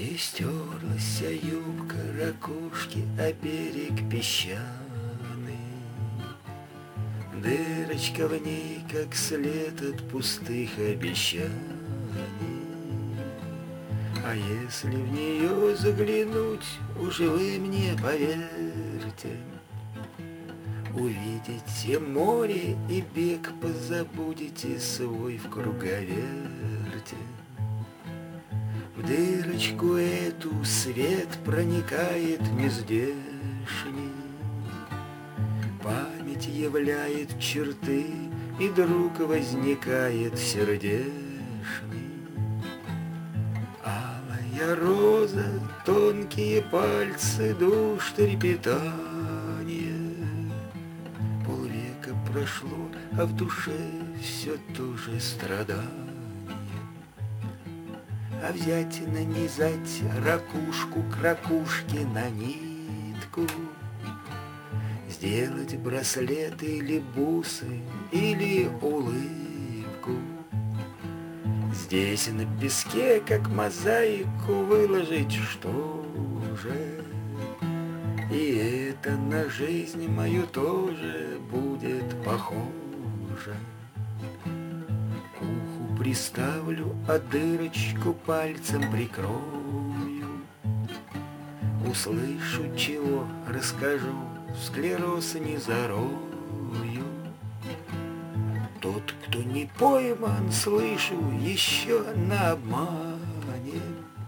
И стерлась юбка ракушки о берег песчаный. Дырочка в ней, как след от пустых обещаний. А если в нее заглянуть, уж вы мне поверьте, увидите море и бег позабудете свой в круговерте. В дырочку эту свет проникает нездешний, память являет черты, и друг возникает сердечный. Алая роза, тонкие пальцы, душ трепетание. Полвека прошло, а в душе все то же страдание. А взять, нанизать ракушку к ракушке на нитку, сделать браслет или бусы, или улыбку. Здесь на песке, как мозаику, выложить что же? И это на жизнь мою тоже будет похоже. К уху приставлю, а дырочку пальцем прикрою. Услышу чего, расскажу, склероз не зарою. Тот, кто не пойман, слышу, еще на обмане.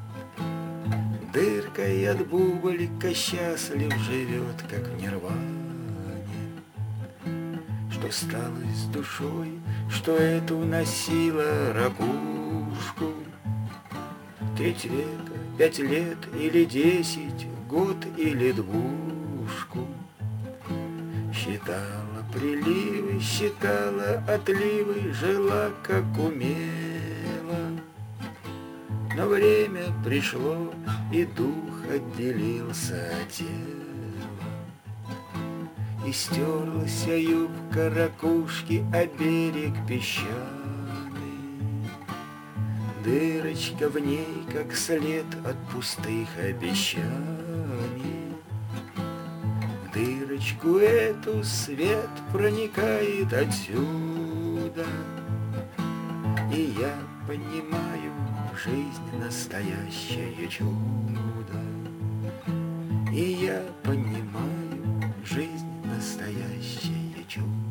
Дыркой от бублика счастлив живет, как в нирване. Что стало с душой, что эту носила ракушку? Треть века, 5 лет или 10, год или двушку. Считала приливы, считала отливы, жила как умела. Но время пришло, и дух отделился от тела. И стерлась юбка ракушки о берег песчаный. Дырочка в ней, как след от пустых обещаний. В дырочку эту свет проникает отсюда. И я понимаю, жизнь настоящее чудо. И я понимаю, жизнь настоящее чудо.